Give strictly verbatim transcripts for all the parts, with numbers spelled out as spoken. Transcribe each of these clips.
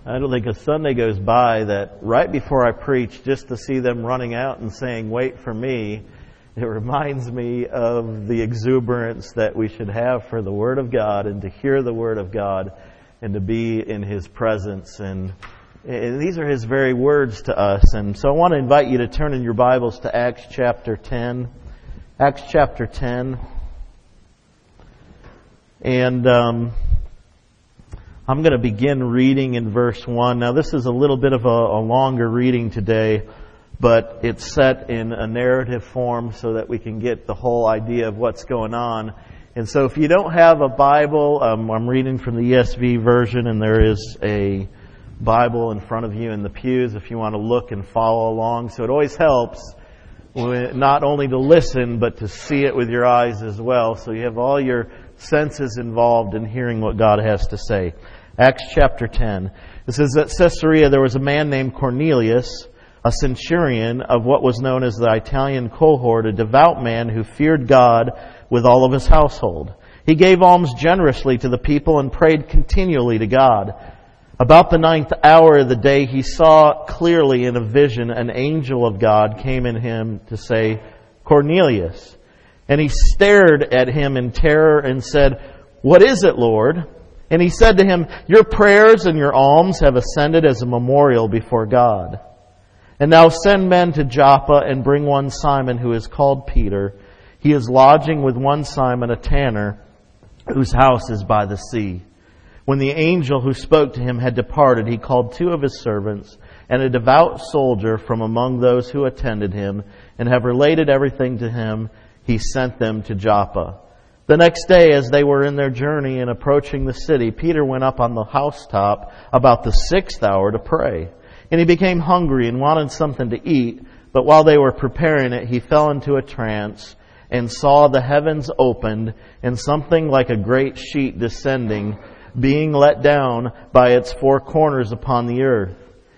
I don't think a Sunday goes by that right before I preach, just to see them running out and saying, "Wait for me," it reminds me of the exuberance that we should have for the Word of God and to hear the Word of God and to be in His presence. And, and these are His very words to us. And so I want to invite you to turn in your Bibles to Acts chapter ten. Acts chapter ten. And um, I'm going to begin reading in verse one. Now this is a little bit of a, a longer reading today, but it's set in a narrative form so that we can get the whole idea of what's going on. And so if you don't have a Bible, um, I'm reading from the E S V version, and there is a Bible in front of you in the pews if you want to look and follow along. So it always helps not only to listen, but to see it with your eyes as well. So you have all your senses involved in hearing what God has to say. Acts chapter ten. It says, at Caesarea there was a man named Cornelius, a centurion of what was known as the Italian cohort, a devout man who feared God with all of his household. He gave alms generously to the people and prayed continually to God. About the ninth hour of the day, he saw clearly in a vision an angel of God came in him to say, "Cornelius." And he stared at him in terror and said, "What is it, Lord?" And he said to him, "Your prayers and your alms have ascended as a memorial before God. And now send men to Joppa and bring one Simon who is called Peter. He is lodging with one Simon, a tanner, whose house is by the sea." When the angel who spoke to him had departed, he called two of his servants and a devout soldier from among those who attended him, and have related everything to him, he sent them to Joppa. The next day, as they were in their journey and approaching the city, Peter went up on the housetop about the sixth hour to pray. And he became hungry and wanted something to eat, but while they were preparing it, he fell into a trance and saw the heavens opened and something like a great sheet descending, being let down by its four corners upon the earth.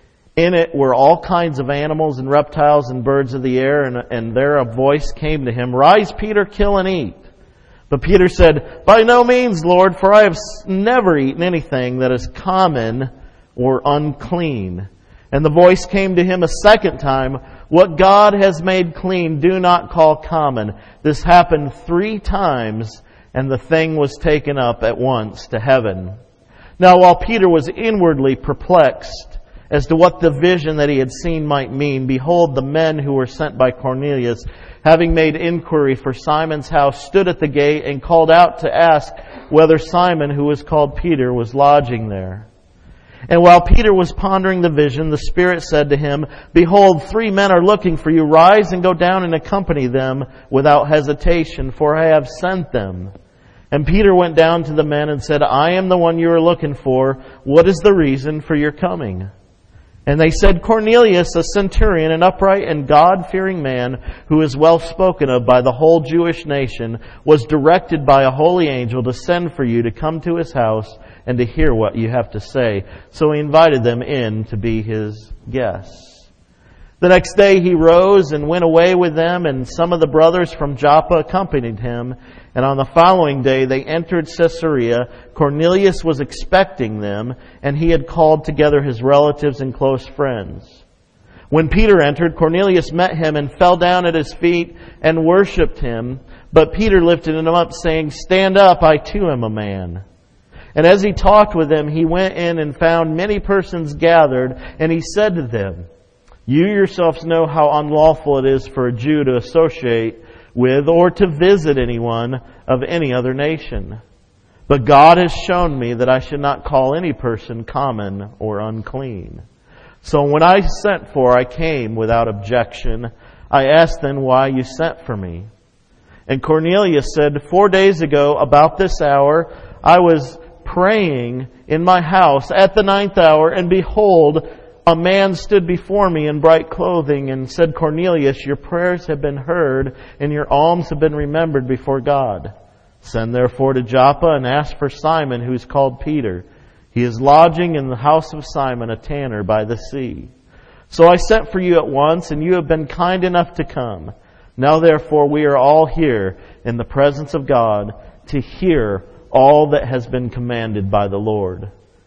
In it were all kinds of animals and reptiles and birds of the air, and, and there a voice came to him, "Rise, Peter, kill and eat." But Peter said, "By no means, Lord, for I have never eaten anything that is common or unclean." And the voice came to him a second time, "What God has made clean, do not call common." This happened three times, and the thing was taken up at once to heaven. Now while Peter was inwardly perplexed as to what the vision that he had seen might mean, behold, the men who were sent by Cornelius, having made inquiry for Simon's house, stood at the gate and called out to ask whether Simon, who was called Peter, was lodging there. And while Peter was pondering the vision, the Spirit said to him, "Behold, three men are looking for you. Rise and go down and accompany them without hesitation, for I have sent them." And Peter went down to the men and said, "I am the one you are looking for. What is the reason for your coming?" And they said, "Cornelius, a centurion, an upright and God-fearing man, who is well spoken of by the whole Jewish nation, was directed by a holy angel to send for you to come to his house and to hear what you have to say." So he invited them in to be his guests. The next day he rose and went away with them, and some of the brothers from Joppa accompanied him. And on the following day they entered Caesarea. Cornelius was expecting them, and he had called together his relatives and close friends. When Peter entered, Cornelius met him and fell down at his feet and worshipped him. But Peter lifted him up, saying, "Stand up, I too am a man." And as he talked with them, he went in and found many persons gathered, and he said to them, "You yourselves know how unlawful it is for a Jew to associate with or to visit anyone of any other nation. But God has shown me that I should not call any person common or unclean. So when I sent for, I came without objection. I asked then why you sent for me." And Cornelius said, "Four days ago, about this hour, I was praying in my house at the ninth hour, and behold, a man stood before me in bright clothing and said, 'Cornelius, your prayers have been heard, and your alms have been remembered before God. Send therefore to Joppa and ask for Simon, who is called Peter. He is lodging in the house of Simon, a tanner by the sea.' So I sent for you at once, and you have been kind enough to come. Now therefore we are all here in the presence of God to hear all that has been commanded by the Lord."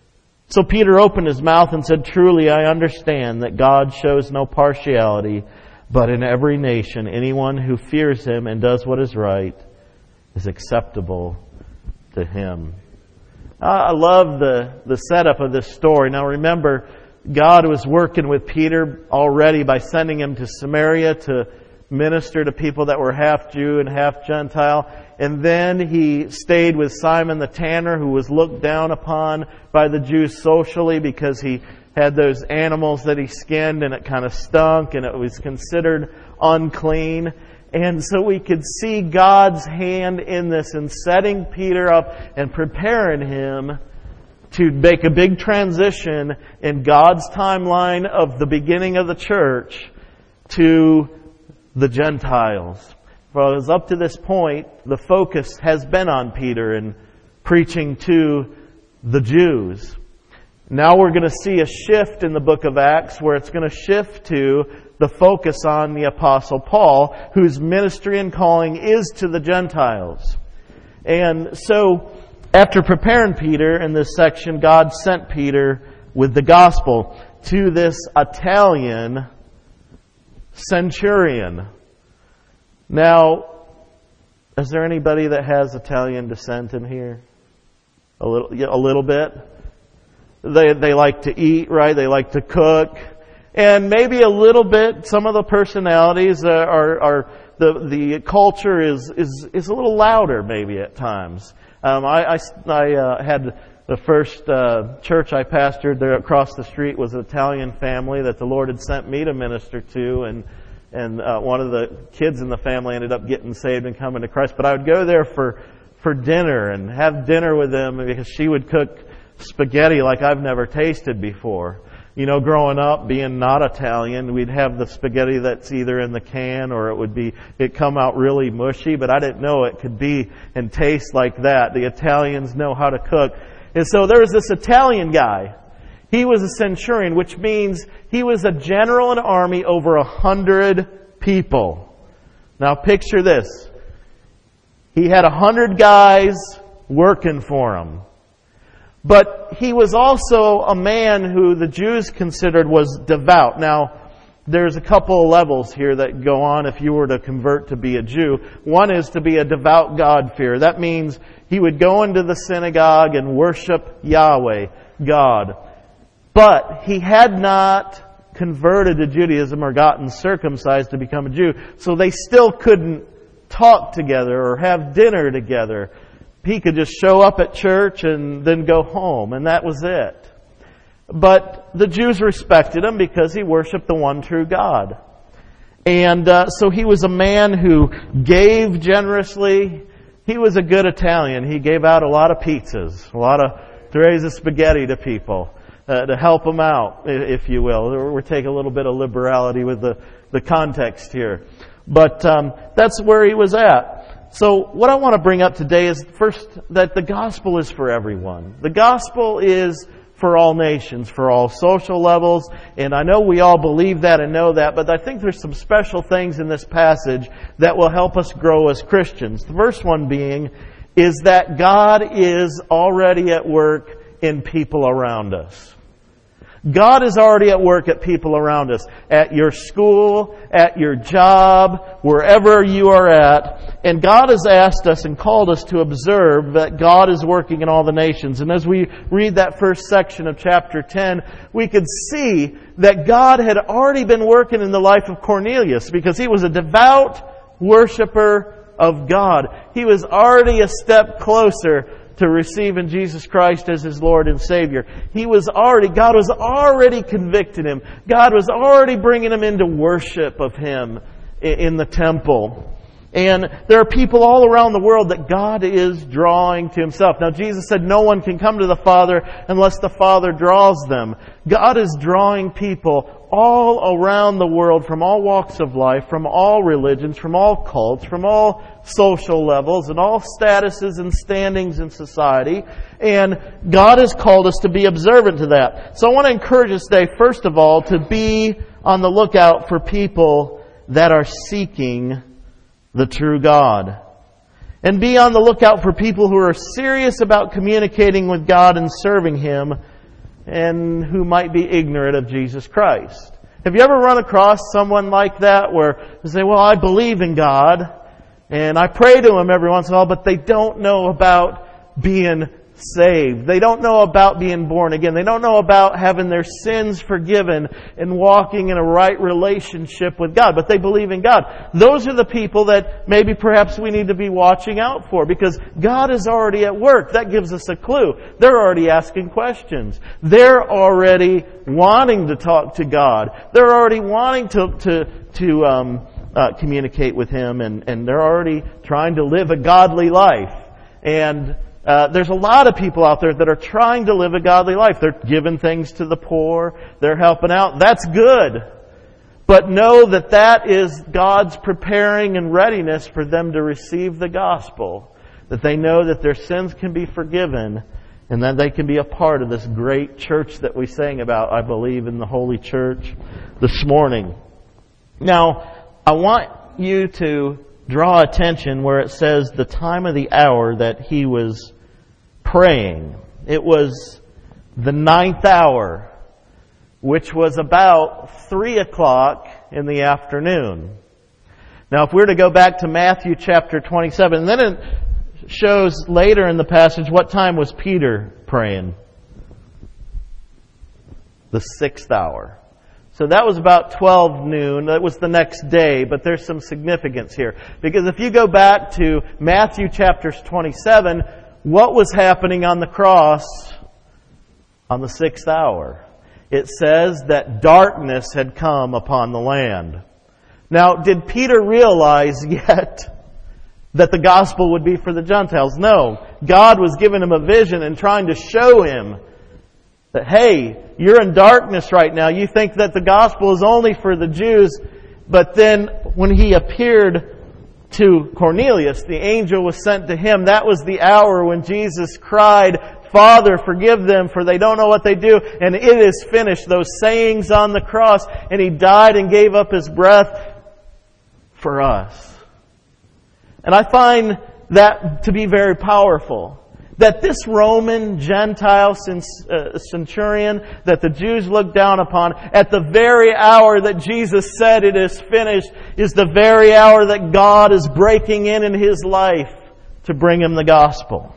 So Peter opened his mouth and said, "Truly I understand that God shows no partiality, but in every nation anyone who fears Him and does what is right is acceptable to Him." I love the, the setup of this story. Now remember, God was working with Peter already by sending him to Samaria to minister to people that were half Jew and half Gentile. And then He stayed with Simon the tanner, who was looked down upon by the Jews socially because he had those animals that he skinned and it kind of stunk and it was considered unclean. And so we could see God's hand in this in setting Peter up and preparing him to make a big transition in God's timeline of the beginning of the church to the Gentiles. Because up to this point, the focus has been on Peter and preaching to the Jews. Now we're going to see a shift in the book of Acts where it's going to shift to the focus on the Apostle Paul, whose ministry and calling is to the Gentiles. And so, after preparing Peter in this section, God sent Peter with the gospel to this Italian centurion. Now, is there anybody that has Italian descent in here? A little, yeah, a little bit. They they like to eat, right? They like to cook, and maybe a little bit. Some of the personalities are are, are the the culture is is is a little louder, maybe at times. Um, I I, I uh, had the first uh, church I pastored there across the street was an Italian family that the Lord had sent me to minister to, and. And uh, one of the kids in the family ended up getting saved and coming to Christ. But I would go there for, for dinner and have dinner with them because she would cook spaghetti like I've never tasted before. You know, growing up, being not Italian, we'd have the spaghetti that's either in the can or it would be, it'd come out really mushy, but I didn't know it could be and taste like that. The Italians know how to cook. And so there was this Italian guy. He was a centurion, which means he was a general in an army over a hundred people. Now picture this. He had a hundred guys working for him. But he was also a man who the Jews considered was devout. Now, there's a couple of levels here that go on if you were to convert to be a Jew. One is to be a devout God-fearer. That means he would go into the synagogue and worship Yahweh, God. But he had not converted to Judaism or gotten circumcised to become a Jew. So they still couldn't talk together or have dinner together. He could just show up at church and then go home, and that was it. But the Jews respected him because he worshiped the one true God. And uh, so he was a man who gave generously. He was a good Italian. He gave out a lot of pizzas, a lot of trays of spaghetti to people. Uh, to help them out, if you will. We're taking a little bit of liberality with the, the context here. But um, that's where he was at. So what I want to bring up today is first that the gospel is for everyone. The gospel is for all nations, for all social levels. And I know we all believe that and know that, but I think there's some special things in this passage that will help us grow as Christians. The first one being is that God is already at work in people around us. God is already at work at people around us, at your school, at your job, wherever you are at. And God has asked us and called us to observe that God is working in all the nations. And as we read that first section of chapter ten, we could see that God had already been working in the life of Cornelius because he was a devout worshiper of God. He was already a step closer to receiving Jesus Christ as his Lord and Savior. He was already, God was already convicting him. God was already bringing him into worship of him in the temple. And there are people all around the world that God is drawing to himself. Now Jesus said no one can come to the Father unless the Father draws them. God is drawing people all around the world from all walks of life, from all religions, from all cults, from all social levels and all statuses and standings in society. And God has called us to be observant to that. So I want to encourage us today, first of all, to be on the lookout for people that are seeking the true God. And be on the lookout for people who are serious about communicating with God and serving Him and who might be ignorant of Jesus Christ. Have you ever run across someone like that where they say, well, I believe in God and I pray to Him every once in a while, but they don't know about being saved. They don't know about being born again. They don't know about having their sins forgiven and walking in a right relationship with God, but they believe in God. Those are the people that maybe perhaps we need to be watching out for, because God is already at work. That gives us a clue. They're already asking questions. They're already wanting to talk to God. They're already wanting to to to um, uh, communicate with Him, and and they're already trying to live a godly life. And Uh, there's a lot of people out there that are trying to live a godly life. They're giving things to the poor. They're helping out. That's good. But know that that is God's preparing and readiness for them to receive the gospel. That they know that their sins can be forgiven and that they can be a part of this great church that we sang about, I believe, in the Holy Church this morning. Now, I want you to draw attention where it says the time of the hour that he was praying. It was the ninth hour, which was about three o'clock in the afternoon. Now, if we were to go back to Matthew chapter twenty-seven, and then it shows later in the passage what time was Peter praying. The sixth hour. So that was about twelve noon. That was the next day, but there's some significance here. Because if you go back to Matthew chapter twenty-seven, what was happening on the cross on the sixth hour? It says that darkness had come upon the land. Now, did Peter realize yet that the gospel would be for the Gentiles? No. God was giving him a vision and trying to show him that, hey, you're in darkness right now. You think that the gospel is only for the Jews. But then when he appeared to Cornelius, the angel was sent to him. That was the hour when Jesus cried, Father, forgive them, for they don't know what they do. And it is finished. Those sayings on the cross. And He died and gave up His breath for us. And I find that to be very powerful. That this Roman Gentile centurion that the Jews looked down upon, at the very hour that Jesus said it is finished, is the very hour that God is breaking in in his life to bring him the gospel.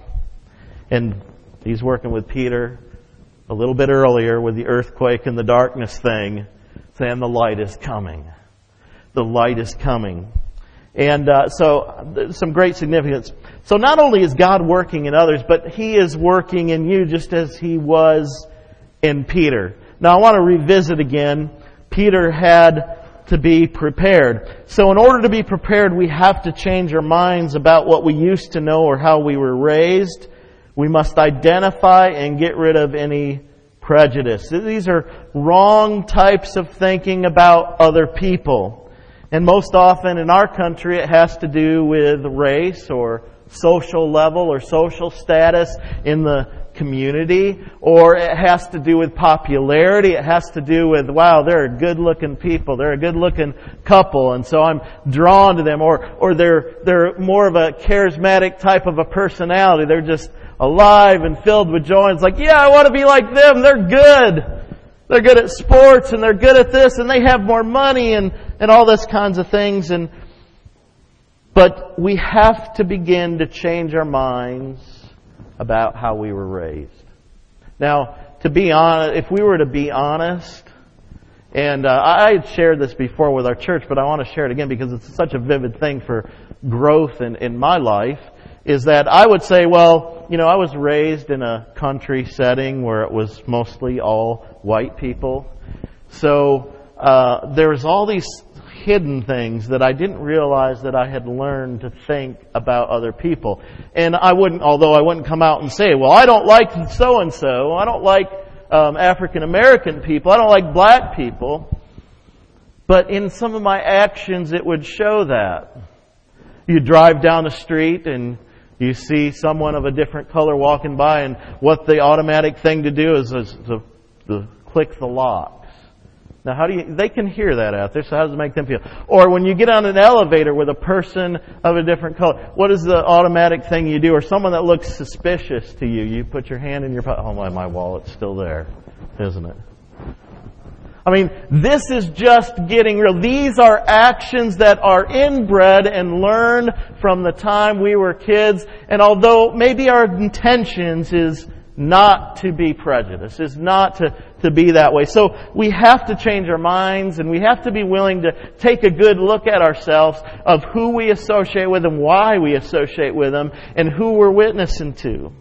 And he's working with Peter a little bit earlier with the earthquake and the darkness thing, saying the light is coming. The light is coming. And uh, so, some great significance. So not only is God working in others, but He is working in you just as He was in Peter. Now I want to revisit again. Peter had to be prepared. So in order to be prepared, we have to change our minds about what we used to know or how we were raised. We must identify and get rid of any prejudice. These are wrong types of thinking about other people. And most often in our country, it has to do with race or social level or social status in the community, or it has to do with popularity. It has to do with, wow, they're a good-looking people. They're a good-looking couple, and so I'm drawn to them. Or, or they're they're more of a charismatic type of a personality. They're just alive and filled with joy. And it's like, yeah, I want to be like them. They're good. They're good at sports, and they're good at this, and they have more money, and, and all this kinds of things. And but we have to begin to change our minds about how we were raised. Now, to be honest, if we were to be honest, and uh, I had shared this before with our church, but I want to share it again because it's such a vivid thing for growth in, in my life, is that I would say, well, you know, I was raised in a country setting where it was mostly all white people. So uh, there's all these hidden things that I didn't realize that I had learned to think about other people. And I wouldn't, although I wouldn't come out and say, well, I don't like so-and-so. I don't like um, African American people. I don't like black people. But in some of my actions, it would show that. You drive down the street and you see someone of a different color walking by, and what the automatic thing to do is, is to, to click the locks. Now, how do you, they can hear that out there, so how does it make them feel? Or when you get on an elevator with a person of a different color, what is the automatic thing you do? Or someone that looks suspicious to you, you put your hand in your pocket, oh my, my wallet's still there. isn't it? I mean, this is just getting real. These are actions that are inbred and learned from the time we were kids. And although maybe our intentions is not to be prejudiced, is not to, to be that way. So we have to change our minds, and we have to be willing to take a good look at ourselves of who we associate with and why we associate with them and who we're witnessing to.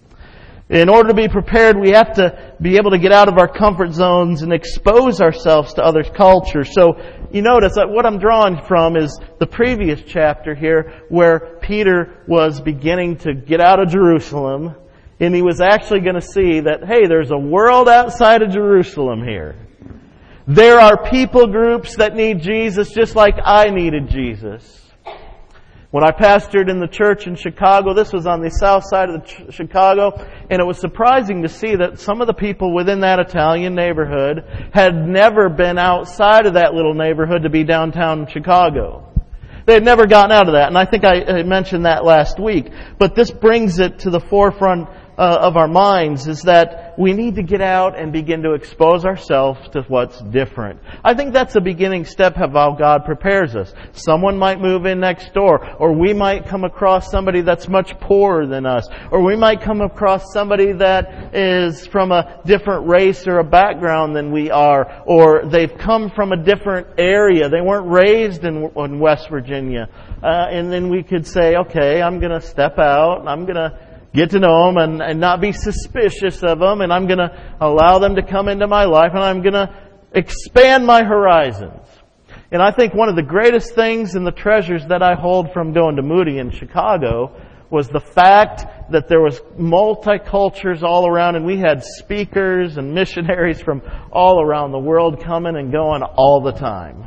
In order to be prepared, we have to be able to get out of our comfort zones and expose ourselves to other cultures. So you notice that what I'm drawing from is the previous chapter here where Peter was beginning to get out of Jerusalem, and he was actually going to see that, hey, there's a world outside of Jerusalem here. There are people groups that need Jesus just like I needed Jesus. When I pastored in the church in Chicago, this was on the south side of the ch- Chicago, and it was surprising to see that some of the people within that Italian neighborhood had never been outside of that little neighborhood to be downtown Chicago. They had never gotten out of that, and I think I, I mentioned that last week. But this brings it to the forefront uh, of our minds, is that we need to get out and begin to expose ourselves to what's different. I think that's the beginning step of how God prepares us. Someone might move in next door, or we might come across somebody that's much poorer than us, or we might come across somebody that is from a different race or a background than we are, or they've come from a different area. They weren't raised in, in West Virginia. Uh, and then we could say, okay, I'm going to step out, and I'm going to get to know them and, and not be suspicious of them, and I'm going to allow them to come into my life, and I'm going to expand my horizons. And I think one of the greatest things and the treasures that I hold from going to Moody in Chicago was the fact that there was multicultures all around, and we had speakers and missionaries from all around the world coming and going all the time.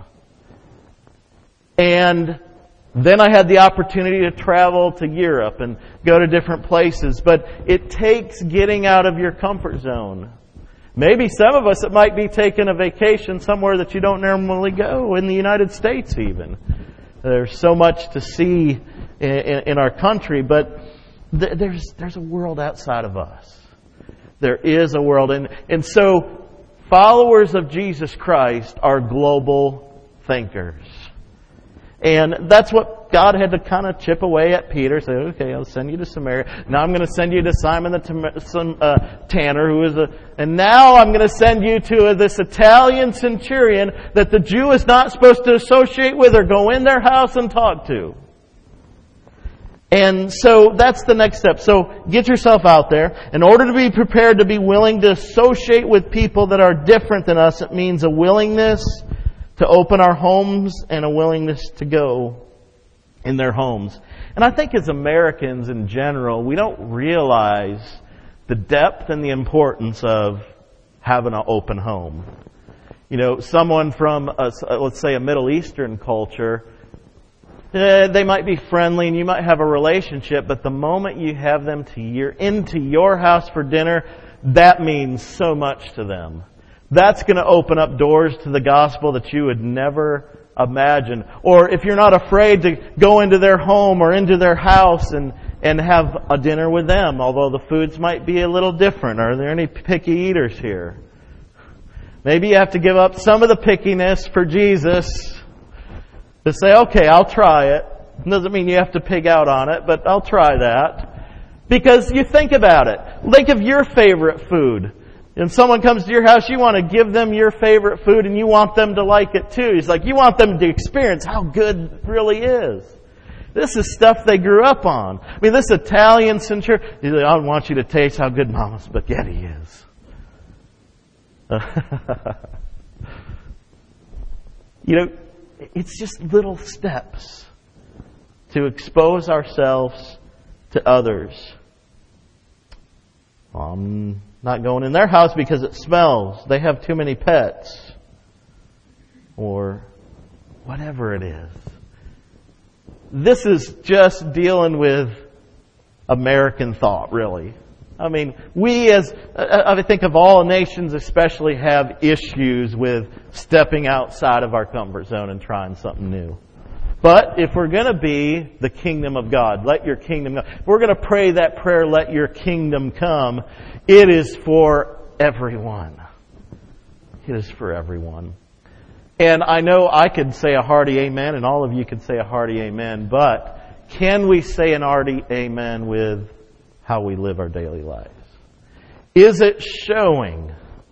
And then I had the opportunity to travel to Europe and go to different places. But it takes getting out of your comfort zone. Maybe some of us, it might be taking a vacation somewhere that you don't normally go, in the United States even. There's so much to see in, in, in our country, but th- there's there's a world outside of us. There is a world. And, and so followers of Jesus Christ are global thinkers. And that's what God had to kind of chip away at Peter. Say, okay, I'll send you to Samaria. Now I'm going to send you to Simon the uh, tanner, who is a, and now I'm going to send you to this Italian centurion that the Jew is not supposed to associate with or go in their house and talk to. And so that's the next step. So get yourself out there. In order to be prepared to be willing to associate with people that are different than us, it means a willingness to open our homes and a willingness to go in their homes. And I think as Americans in general, we don't realize the depth and the importance of having an open home. You know, someone from, a, let's say, a Middle Eastern culture, eh, they might be friendly and you might have a relationship, but the moment you have them to your, into your house for dinner, that means so much to them. That's going to open up doors to the gospel that you would never imagine. Or if you're not afraid to go into their home or into their house and, and have a dinner with them, although the foods might be a little different. Are there any picky eaters here? Maybe you have to give up some of the pickiness for Jesus to say, okay, I'll try it. It doesn't mean you have to pig out on it, but I'll try that. Because you think about it. Think of your favorite food. And someone comes to your house, you want to give them your favorite food and you want them to like it too. It's like you want them to experience how good it really is. This is stuff they grew up on. I mean, this Italian centurion, he's like, I want you to taste how good Mama's spaghetti is. You know, it's just little steps to expose ourselves to others. Um... Not going in their house because it smells. They have too many pets. Or whatever it is. This is just dealing with American thought, really. I mean, we as, I think of all nations especially, have issues with stepping outside of our comfort zone and trying something new. But if we're going to be the kingdom of God, let your kingdom come. If we're going to pray that prayer, let your kingdom come, it is for everyone. It is for everyone. And I know I could say a hearty amen, and all of you could say a hearty amen, but can we say an hearty amen with how we live our daily lives? Is it showing?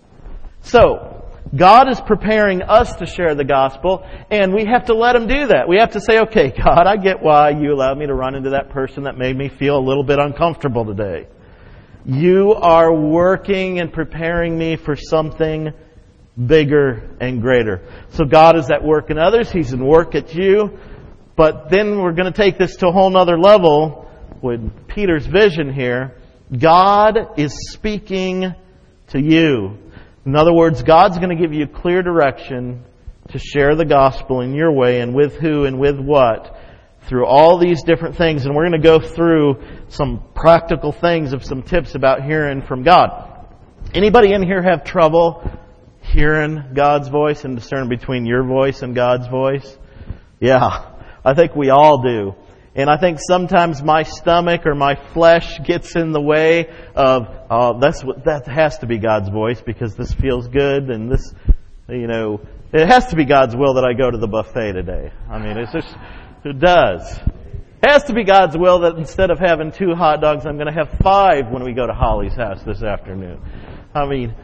So, God is preparing us to share the gospel, and we have to let Him do that. We have to say, okay, God, I get why you allowed me to run into that person that made me feel a little bit uncomfortable today. You are working and preparing me for something bigger and greater. So God is at work in others. He's at work at you. But then we're going to take this to a whole nother level with Peter's vision here. God is speaking to you. In other words, God's going to give you clear direction to share the gospel in your way, and with who and with what, through all these different things. And we're going to go through some practical things of some tips about hearing from God. Anybody in here have trouble hearing God's voice and discerning between your voice and God's voice? Yeah, I think we all do. And I think sometimes my stomach or my flesh gets in the way of, oh, that's what, that has to be God's voice because this feels good and this, you know, it has to be God's will that I go to the buffet today. I mean, it's just, it does. It has to be God's will that instead of having two hot dogs, I'm going to have five when we go to Holly's house this afternoon. I mean,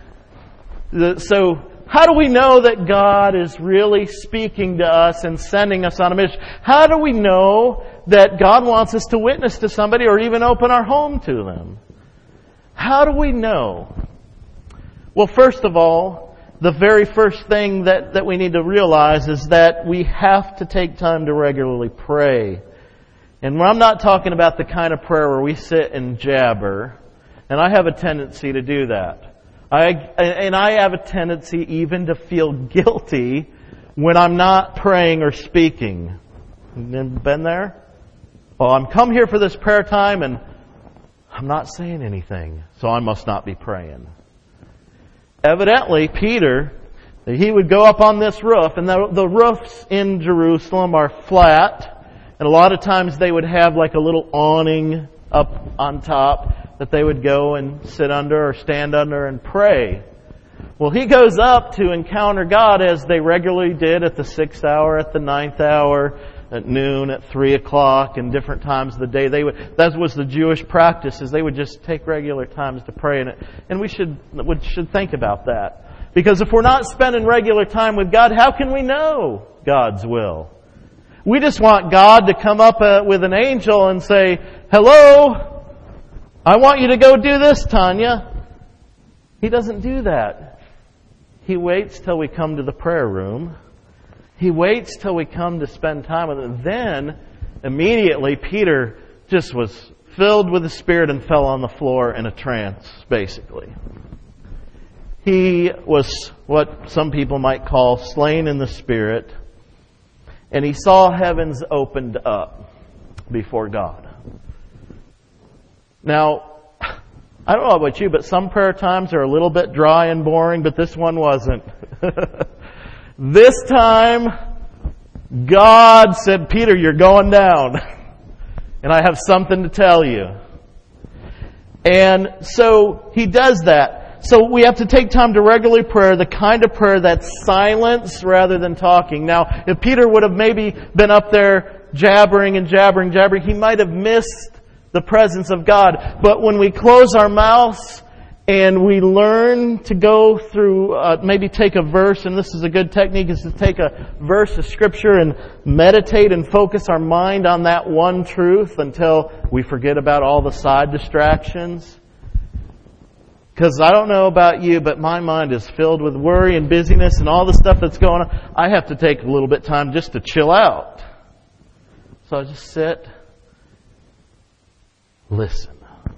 so how do we know that God is really speaking to us and sending us on a mission? How do we know that God wants us to witness to somebody or even open our home to them? How do we know? Well, first of all, the very first thing that, that we need to realize is that we have to take time to regularly pray. And I'm not talking about the kind of prayer where we sit and jabber, and I have a tendency to do that. I, and I have a tendency even to feel guilty when I'm not praying or speaking. Been there? Well, I'm come here for this prayer time and I'm not saying anything, so I must not be praying. Evidently, Peter, he would go up on this roof, and the, the roofs in Jerusalem are flat, and a lot of times they would have like a little awning up on top that they would go and sit under or stand under and pray. Well, he goes up to encounter God as they regularly did at the sixth hour, at the ninth hour, at noon, at three o'clock, and different times of the day. They would, that was the Jewish practice, is they would just take regular times to pray. And, and we should, we should think about that. Because if we're not spending regular time with God, how can we know God's will? We just want God to come up uh, with an angel and say, hello, I want you to go do this, Tanya. He doesn't do that. He waits till we come to the prayer room. He waits till we come to spend time with Him. Then, immediately, Peter just was filled with the Spirit and fell on the floor in a trance, basically. He was what some people might call slain in the Spirit. And he saw heavens opened up before God. Now, I don't know about you, but some prayer times are a little bit dry and boring, but this one wasn't. This time, God said, Peter, you're going down. And I have something to tell you. And so he does that. So we have to take time to regularly pray, the kind of prayer that's silence rather than talking. Now, if Peter would have maybe been up there jabbering and jabbering, jabbering, he might have missed the presence of God. But when we close our mouths and we learn to go through, uh, maybe take a verse, and this is a good technique, is to take a verse of Scripture and meditate and focus our mind on that one truth until we forget about all the side distractions. Because I don't know about you, but my mind is filled with worry and busyness and all the stuff that's going on. I have to take a little bit of time just to chill out. So I just sit, listen.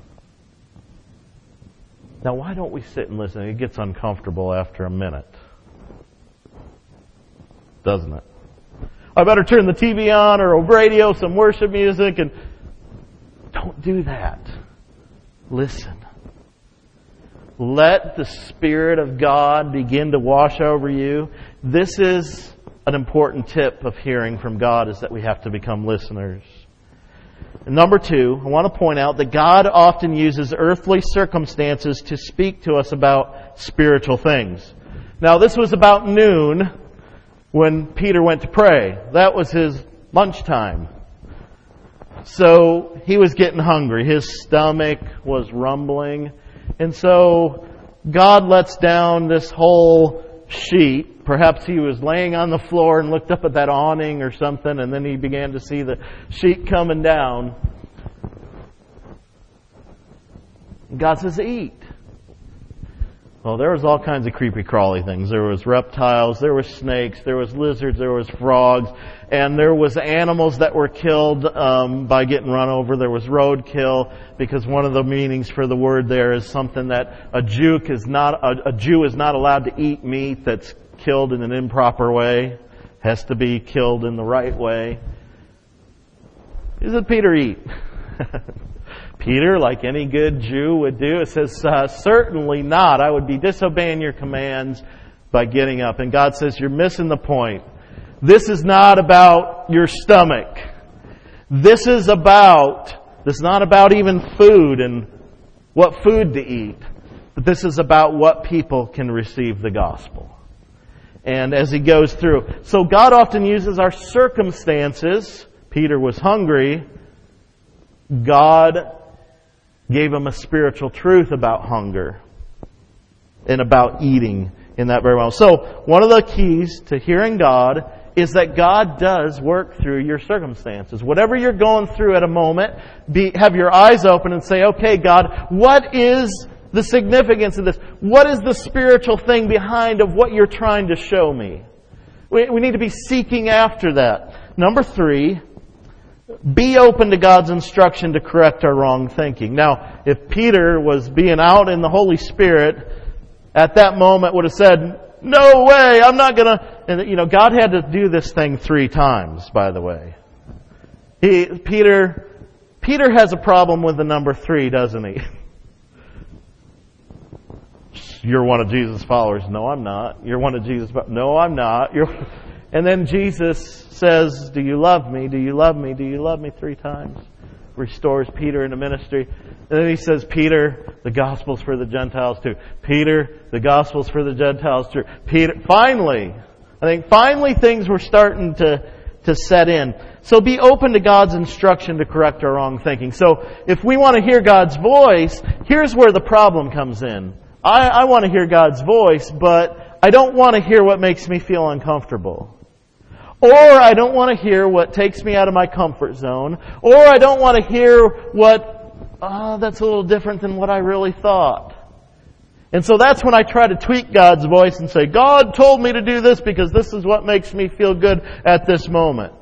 Now, why don't we sit and listen? It gets uncomfortable after a minute, doesn't it? I better turn the T V on or a radio, some worship music, and don't do that. Listen. Let the Spirit of God begin to wash over you. This is an important tip of hearing from God, is that we have to become listeners. And number two, I want to point out that God often uses earthly circumstances to speak to us about spiritual things. Now this was about noon when Peter went to pray. That was his lunchtime. So he was getting hungry. His stomach was rumbling. And so God lets down this whole sheet. Perhaps he was laying on the floor and looked up at that awning or something, and then he began to see the sheet coming down. God says, eat. Well, there was all kinds of creepy crawly things. There was reptiles, there was snakes, there was lizards, there was frogs, and there was animals that were killed um, by getting run over. There was roadkill, because one of the meanings for the word there is something that a Jew is not a, a Jew is not allowed to eat meat that's killed in an improper way. Has to be killed in the right way. What did Peter eat? Peter, like any good Jew would do, it says, uh, certainly not. I would be disobeying your commands by getting up. And God says, you're missing the point. This is not about your stomach. This is about, this is not about even food and what food to eat. But this is about what people can receive the gospel. And as he goes through. So God often uses our circumstances. Peter was hungry. God gave him a spiritual truth about hunger and about eating in that very moment. So, one of the keys to hearing God is that God does work through your circumstances. Whatever you're going through at a moment, be, have your eyes open and say, okay, God, what is the significance of this? What is the spiritual thing behind of what you're trying to show me? We, we need to be seeking after that. Number three, be open to God's instruction to correct our wrong thinking. Now, if Peter was being out in the Holy Spirit, at that moment would have said, no way, I'm not going to... And, you know, God had to do this thing three times, by the way. He, Peter, Peter has a problem with the number three, doesn't he? You're one of Jesus' followers. No, I'm not. You're one of Jesus' followers. No, I'm not. You're... And then Jesus says, do you love me? Do you love me? Do you love me? Three times. Restores Peter into ministry. And then he says, Peter, the gospel's for the Gentiles too. Peter, the gospel's for the Gentiles too. Peter, finally, I think finally things were starting to, to set in. So be open to God's instruction to correct our wrong thinking. So if we want to hear God's voice, here's where the problem comes in. I, I want to hear God's voice, but I don't want to hear what makes me feel uncomfortable. Or I don't want to hear what takes me out of my comfort zone. Or I don't want to hear what, ah, oh, that's a little different than what I really thought. And so that's when I try to tweak God's voice and say, God told me to do this because this is what makes me feel good at this moment.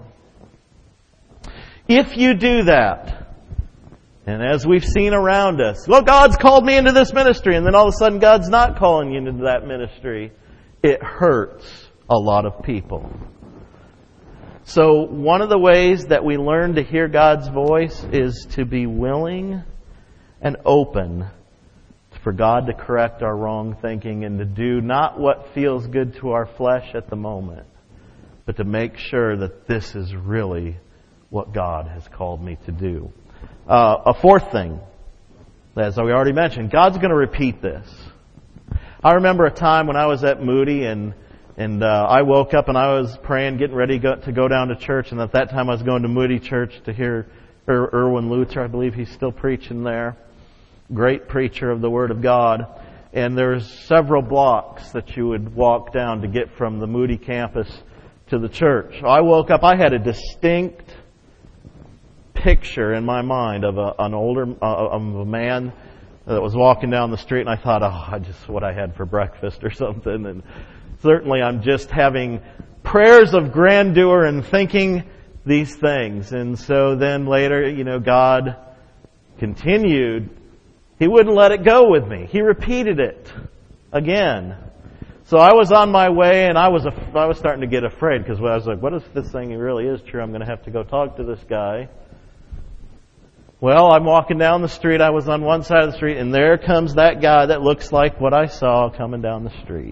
If you do that, and as we've seen around us, well, God's called me into this ministry, and then all of a sudden God's not calling you into that ministry, it hurts a lot of people. So one of the ways that we learn to hear God's voice is to be willing and open for God to correct our wrong thinking and to do not what feels good to our flesh at the moment, but to make sure that this is really what God has called me to do. Uh, a fourth thing, as we already mentioned, God's going to repeat this. I remember a time when I was at Moody and And uh, I woke up and I was praying, getting ready go, to go down to church. And at that time I was going to Moody Church to hear er, Erwin Lutzer. I believe he's still preaching there. Great preacher of the Word of God. And there's several blocks that you would walk down to get from the Moody campus to the church. I woke up, I had a distinct picture in my mind of a, an older, uh, of a man that was walking down the street. And I thought, oh, I just what I had for breakfast or something. And certainly I'm just having prayers of grandeur and thinking these things. And so then later, you know, God continued. He wouldn't let it go with me. He repeated it again. So I was on my way and I was I was starting to get afraid because I was like, what if this thing really is true? I'm going to have to go talk to this guy. Well, I'm walking down the street. I was on one side of the street and there comes that guy that looks like what I saw coming down the street.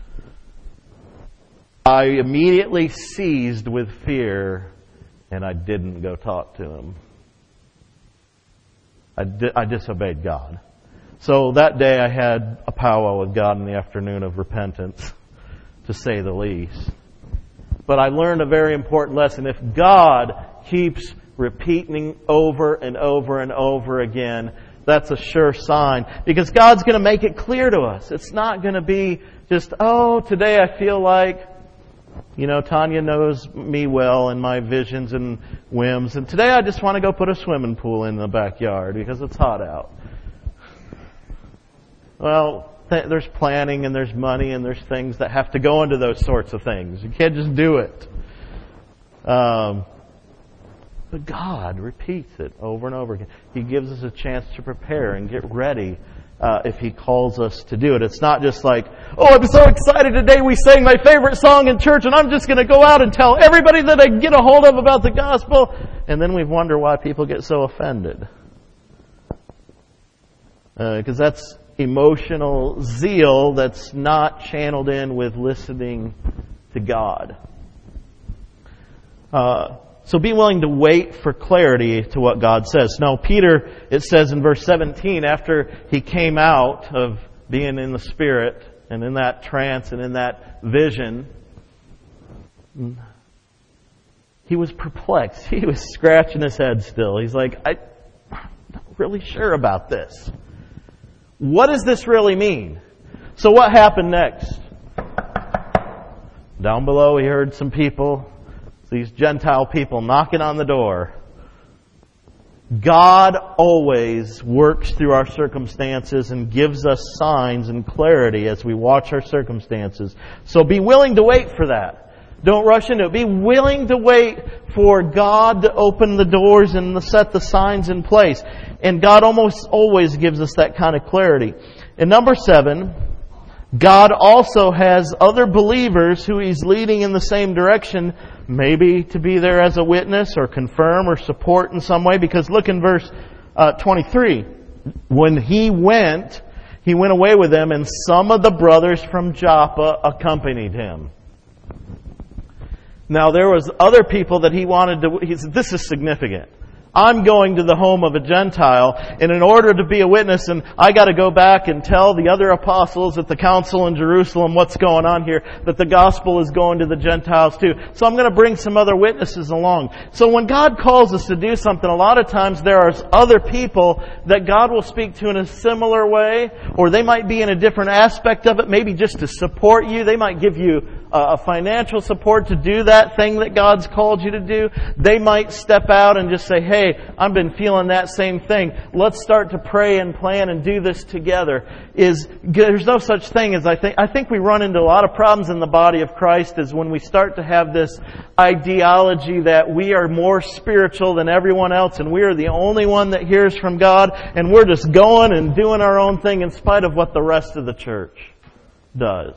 I immediately seized with fear, and I didn't go talk to him. I, di- I disobeyed God. So that day I had a powwow with God in the afternoon of repentance. to say the least. But I learned a very important lesson. If God keeps repeating over and over and over again, that's a sure sign. Because God's going to make it clear to us. It's not going to be just, oh, today I feel like, you know, Tanya knows me well and my visions and whims. And today I just want to go put a swimming pool in the backyard because it's hot out. Well, th- there's planning and there's money and there's things that have to go into those sorts of things. You can't just do it. Um, but God repeats it over and over again. He gives us a chance to prepare and get ready uh, if He calls us to do it. It's not just like, oh, I'm so excited today we sang my favorite song in church and I'm just going to go out and tell everybody that I can get a hold of about the gospel. And then we wonder why people get so offended. Because uh, that's emotional zeal that's not channeled in with listening to God. Uh, so be willing to wait for clarity to what God says. Now, Peter, it says in verse seventeen, after he came out of being in the Spirit and in that trance and in that vision, he was perplexed. He was scratching his head still. He's like, I'm not really sure about this. What does this really mean? So what happened next? Down below he heard some people, these Gentile people knocking on the door. God always works through our circumstances and gives us signs and clarity as we watch our circumstances. So be willing to wait for that. Don't rush into it. Be willing to wait for God to open the doors and to set the signs in place. And God almost always gives us that kind of clarity. And number seven, God also has other believers who He's leading in the same direction, maybe to be there as a witness or confirm or support in some way. Because look in verse uh, twenty-three. When He went, He went away with them, and some of the brothers from Joppa accompanied Him. Now there was other people that He wanted to... He said, this is significant. I'm going to the home of a Gentile, and in order to be a witness, and I got to go back and tell the other apostles at the council in Jerusalem what's going on here, that the gospel is going to the Gentiles too. So I'm going to bring some other witnesses along. So when God calls us to do something, a lot of times there are other people that God will speak to in a similar way, or they might be in a different aspect of it, maybe just to support you. They might give you a financial support to do that thing that God's called you to do. They might step out and just say, hey, I've been feeling that same thing. Let's start to pray and plan and do this together. Is there's no such thing as I think I think we run into a lot of problems in the body of Christ is when we start to have this ideology that we are more spiritual than everyone else and we are the only one that hears from God and we're just going and doing our own thing in spite of what the rest of the church does.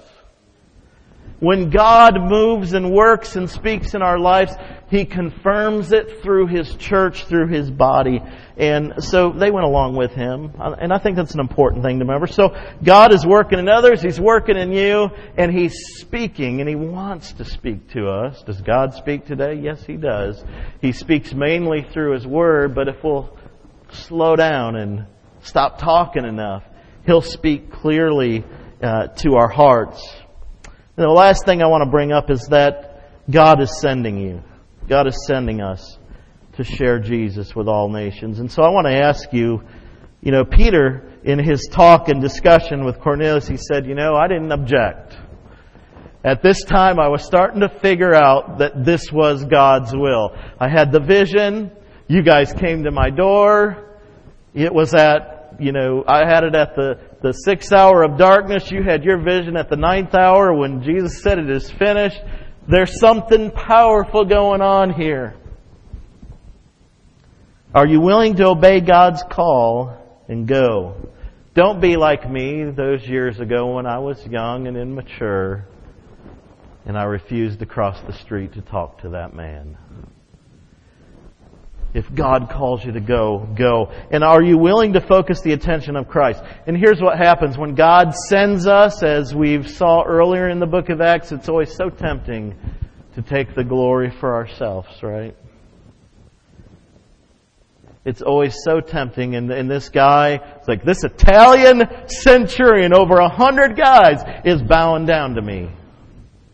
When God moves and works and speaks in our lives, He confirms it through His church, through His body. And so they went along with Him. And I think that's an important thing to remember. So God is working in others. He's working in you. And He's speaking. And He wants to speak to us. Does God speak today? Yes, He does. He speaks mainly through His Word. But if we'll slow down and stop talking enough, He'll speak clearly uh, to our hearts. And the last thing I want to bring up is that God is sending you. God is sending us to share Jesus with all nations. And so I want to ask you, you know, Peter, in his talk and discussion with Cornelius, he said, you know, I didn't object. At this time, I was starting to figure out that this was God's will. I had the vision. You guys came to my door. It was at, you know, I had it at the The sixth hour of darkness. You had your vision at the ninth hour when Jesus said it is finished. There's something powerful going on here. Are you willing to obey God's call and go? Don't be like me those years ago when I was young and immature and I refused to cross the street to talk to that man. If God calls you to go, go. And are you willing to focus the attention of Christ? And here's what happens. When God sends us, as we saw earlier in the book of Acts, it's always so tempting to take the glory for ourselves, right? It's always so tempting. And, and this guy, it's like this Italian centurion, over a hundred guys, is bowing down to me.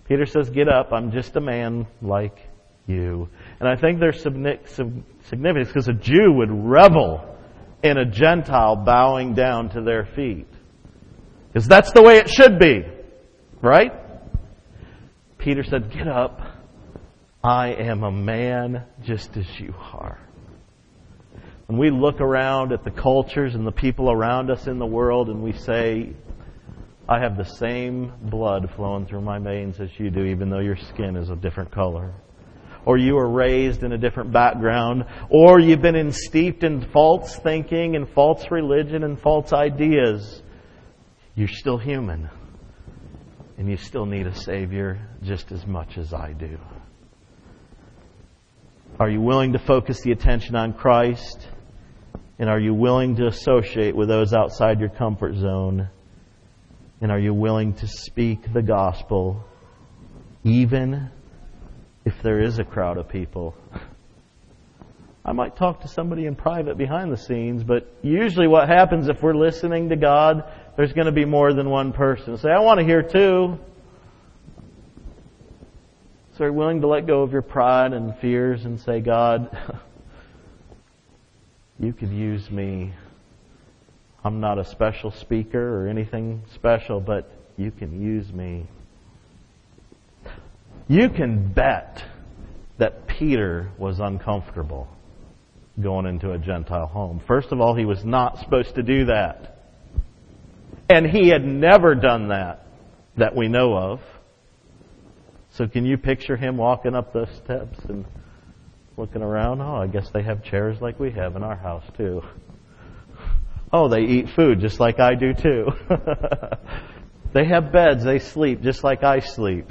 Peter says, get up, I'm just a man like you. And I think there's significance because a Jew would revel in a Gentile bowing down to their feet. Because that's the way it should be. Right? Peter said, get up. I am a man just as you are. When we look around at the cultures and the people around us in the world and we say, I have the same blood flowing through my veins as you do, even though your skin is a different color. Or you were raised in a different background. Or you've been steeped in false thinking and false religion and false ideas. You're still human. And you still need a Savior just as much as I do. Are you willing to focus the attention on Christ? And are you willing to associate with those outside your comfort zone? And are you willing to speak the gospel even if there is a crowd of people? I might talk to somebody in private behind the scenes, but usually what happens if we're listening to God, there's going to be more than one person. Say, I want to hear too. So are you willing to let go of your pride and fears and say, God, you could use me. I'm not a special speaker or anything special, but you can use me. You can bet that Peter was uncomfortable going into a Gentile home. First of all, he was not supposed to do that. And he had never done that, that we know of. So can you picture him walking up those steps and looking around? Oh, I guess they have chairs like we have in our house too. Oh, they eat food just like I do too. They have beds, they sleep just like I sleep.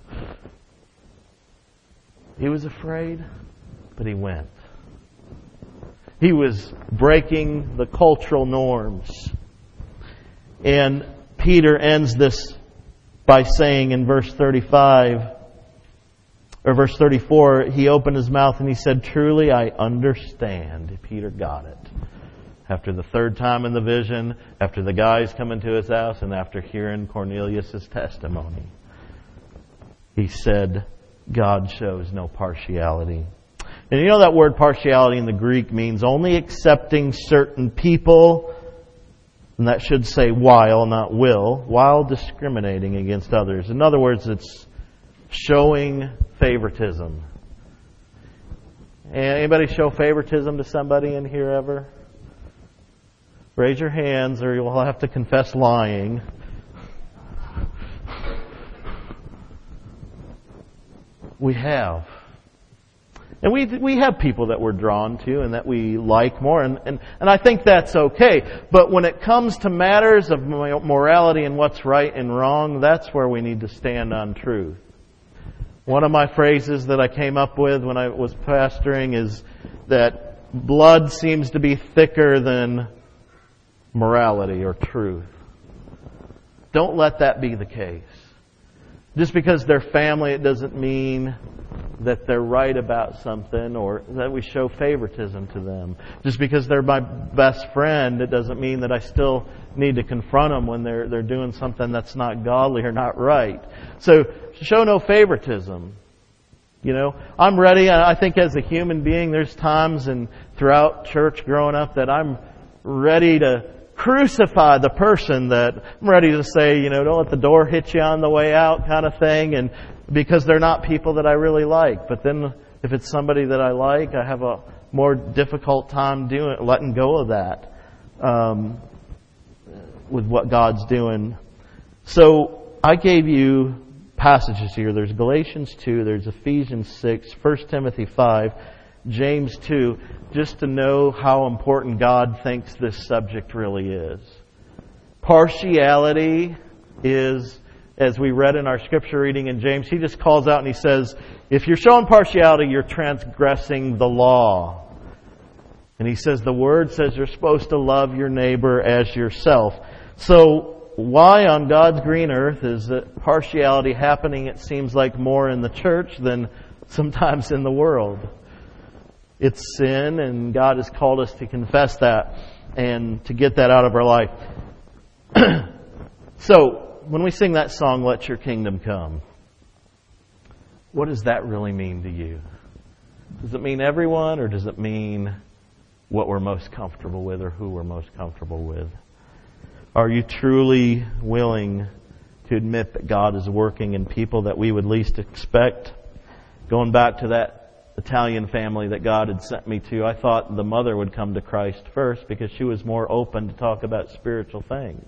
He was afraid, but he went. He was breaking the cultural norms. And Peter ends this by saying in verse thirty-five, or verse thirty-four, he opened his mouth and he said, truly I understand. Peter got it. After the third time in the vision, after the guys come into his house, and after hearing Cornelius' testimony, he said, God shows no partiality. And you know that word partiality in the Greek means only accepting certain people, and that should say while, not will, while discriminating against others. In other words, it's showing favoritism. Anybody show favoritism to somebody in here ever? Raise your hands or you'll have to confess lying. We have. And we we have people that we're drawn to and that we like more. And, and, and I think that's okay. But when it comes to matters of morality and what's right and wrong, that's where we need to stand on truth. One of my phrases that I came up with when I was pastoring is that blood seems to be thicker than morality or truth. Don't let that be the case. Just because they're family, it doesn't mean that they're right about something or that we show favoritism to them. Just because they're my best friend, it doesn't mean that I still need to confront them when they're they're doing something that's not godly or not right. So show no favoritism. You know, I'm ready. I think as a human being, there's times and throughout church growing up that I'm ready to crucify the person that I'm ready to say, you know, don't let the door hit you on the way out kind of thing. And because they're not people that I really like. But then if it's somebody that I like, I have a more difficult time doing letting go of that um, with what God's doing. So I gave you passages here. There's Galatians two, there's Ephesians six, First Timothy five, James two, just to know how important God thinks this subject really is. Partiality is, as we read in our scripture reading in James, he just calls out and he says, if you're showing partiality, you're transgressing the law. And he says the Word says you're supposed to love your neighbor as yourself. So why on God's green earth is that partiality happening, it seems like, more in the church than sometimes in the world? It's sin, and God has called us to confess that and to get that out of our life. So, when we sing that song, Let Your Kingdom Come, what does that really mean to you? Does it mean everyone, or does it mean what we're most comfortable with or who we're most comfortable with? Are you truly willing to admit that God is working in people that we would least expect? Going back to that Italian family that God had sent me to, I thought the mother would come to Christ first because she was more open to talk about spiritual things.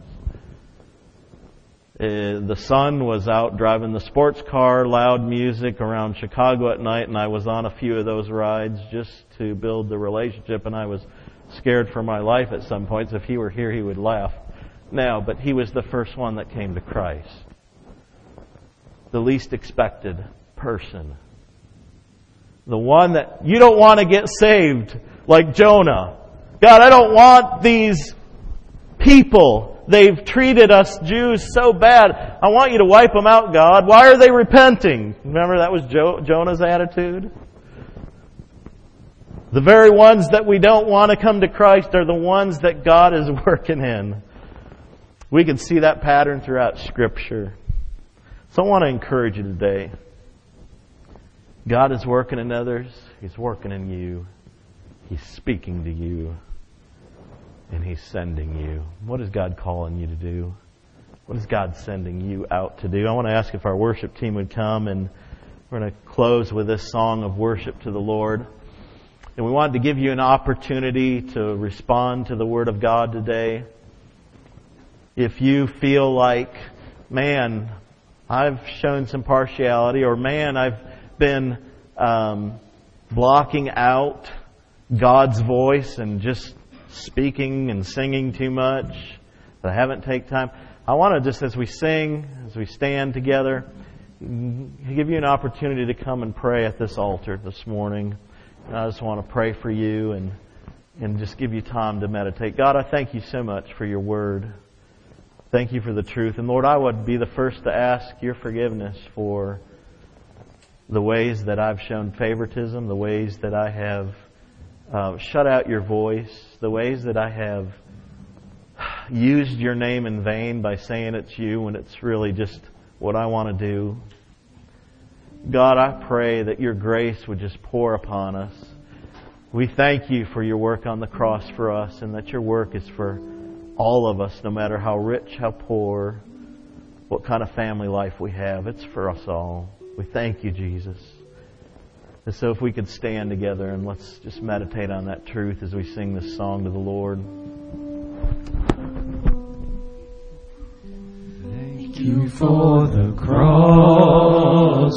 Uh, the son was out driving the sports car, loud music around Chicago at night, and I was on a few of those rides just to build the relationship, and I was scared for my life at some points. If he were here, he would laugh now, but he was the first one that came to Christ. The least expected person. The one that you don't want to get saved, like Jonah. God, I don't want these people. They've treated us Jews so bad. I want you to wipe them out, God. Why are they repenting? Remember, that was jo- Jonah's attitude? The very ones that we don't want to come to Christ are the ones that God is working in. We can see that pattern throughout Scripture. So I want to encourage you today. God is working in others. He's working in you. He's speaking to you. And He's sending you. What is God calling you to do? What is God sending you out to do? I want to ask if our worship team would come, and we're going to close with this song of worship to the Lord. And we wanted to give you an opportunity to respond to the Word of God today. If you feel like, man, I've shown some partiality, or man, I've been um, blocking out God's voice and just speaking and singing too much, that I haven't taken time. I want to just, as we sing, as we stand together, give you an opportunity to come and pray at this altar this morning. And I just want to pray for you and and just give you time to meditate. God, I thank you so much for your word. Thank you for the truth. And Lord, I would be the first to ask your forgiveness for the ways that I've shown favoritism, the ways that I have uh, shut out your voice, the ways that I have used your name in vain by saying it's you when it's really just what I want to do. God, I pray that your grace would just pour upon us. We thank you for your work on the cross for us, and that your work is for all of us, no matter how rich, how poor, what kind of family life we have. It's for us all. We thank you, Jesus. And so if we could stand together and let's just meditate on that truth as we sing this song to the Lord. Thank you for the cross,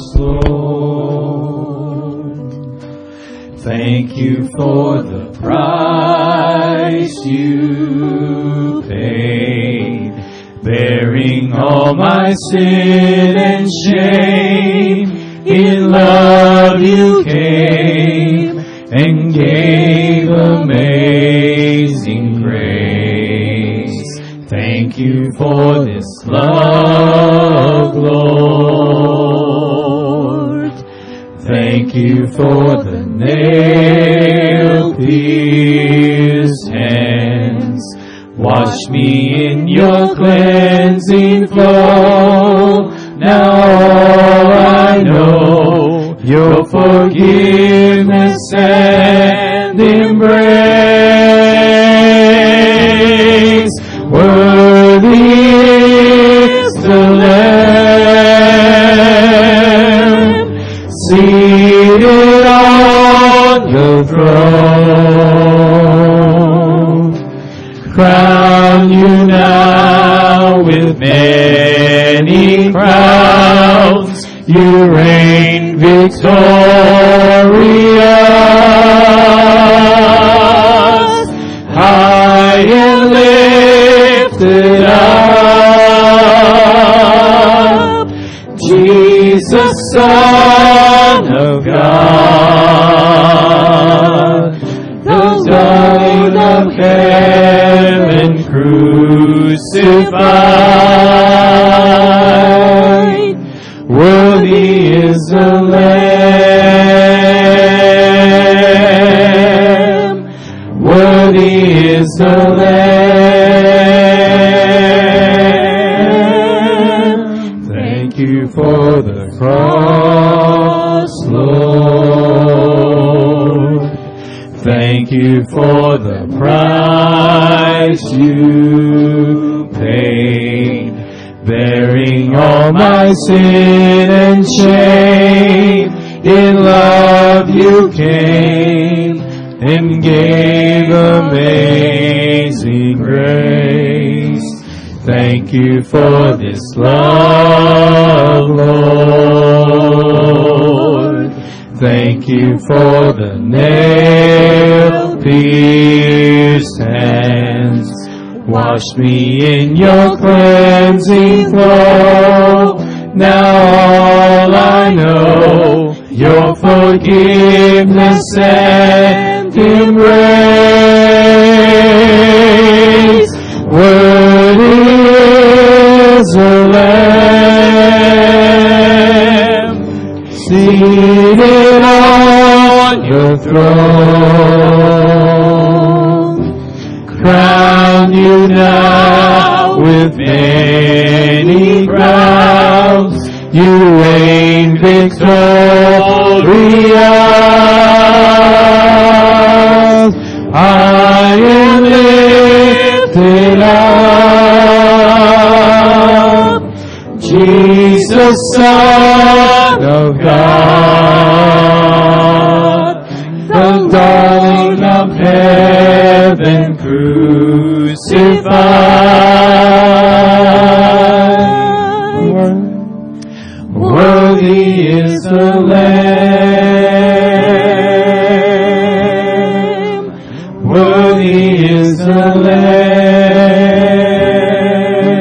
Lord. Thank you for the price you paid, bearing all my sin and shame. In love you came and gave amazing grace. Thank you for this love, Lord. Thank you for the nail-pierced hands. Wash me in your cleansing flow. Now all I know, your forgiveness and embrace. Worthy is the Lamb, seated on your throne. Crown you now with many crowns. You reign victorious, high and lifted up, Jesus, Son of God, the Son of heaven crucified. Worthy is the Lamb. Worthy is the Lamb. Thank you for the cross. us, Lord. Thank you for the price you paid, bearing all my sin and shame. In love you came and gave amazing grace. Thank you for this love, Lord. Thank you for the nail-pierced hands. Wash me in your cleansing flow. Now all I know, your forgiveness and embrace. Worthy is the Lamb, seated on your throne. Crown you now with many crowns. You reign victorious. I am lifted up, Jesus, Son of God, the darling of heaven crucified. Worthy is the Lamb, worthy is the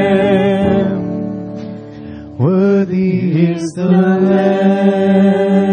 Lamb, worthy is the Lamb.